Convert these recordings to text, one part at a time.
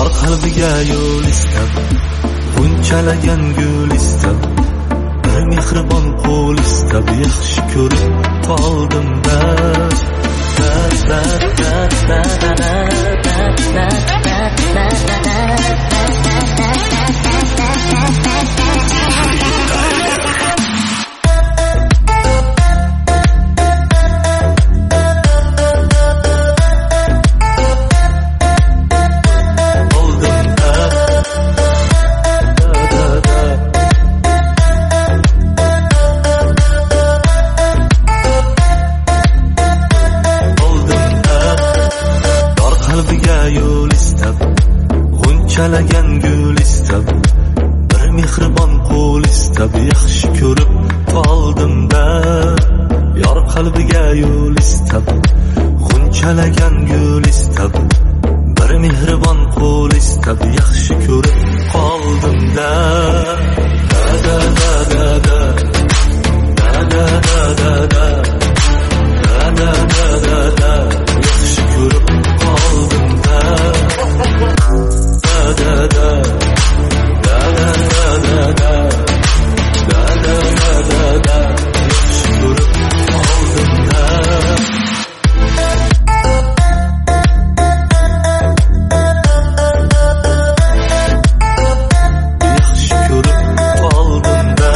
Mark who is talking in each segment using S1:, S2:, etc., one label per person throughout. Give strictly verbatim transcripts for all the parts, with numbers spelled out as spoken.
S1: qalbiga yo'l istab, g'unchalagan gul istab, bir mehribon qo'l istab, yaxshi ko'rib qoldim-da. Da da da da da da da da da. Yo'l istab, g'unchalagan gul istab, bir mehribon qo'l istab, yaxshi ko'rib qoldim-da. Yor qalbiga yo'l istab, g'unchalagan gul istab, bir mehribon qo'l istab, yaxshi ko'rib qoldim-da. Da da da da da da da da da da da da da da yaxshi ko'rib qoldim. Da da da da da da da da da da da yaxshi ko'rib qoldim-da. Yaxshi ko'rib qoldim-da.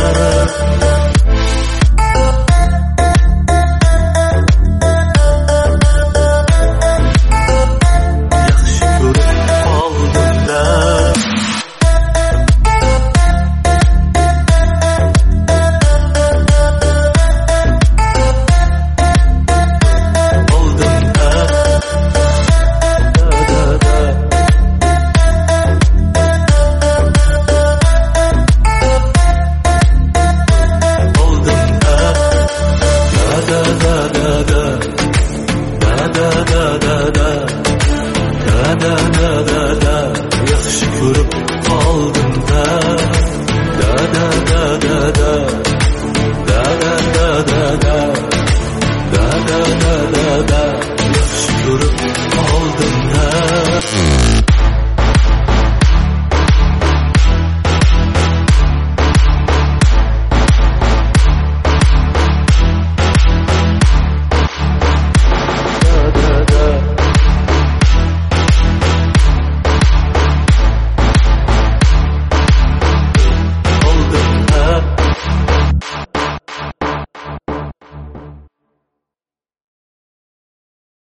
S1: Yaxshi ko'rib qoldim-da. Da da da da da da da da da da da da da da da yaxshi ko'rib qoldim-da.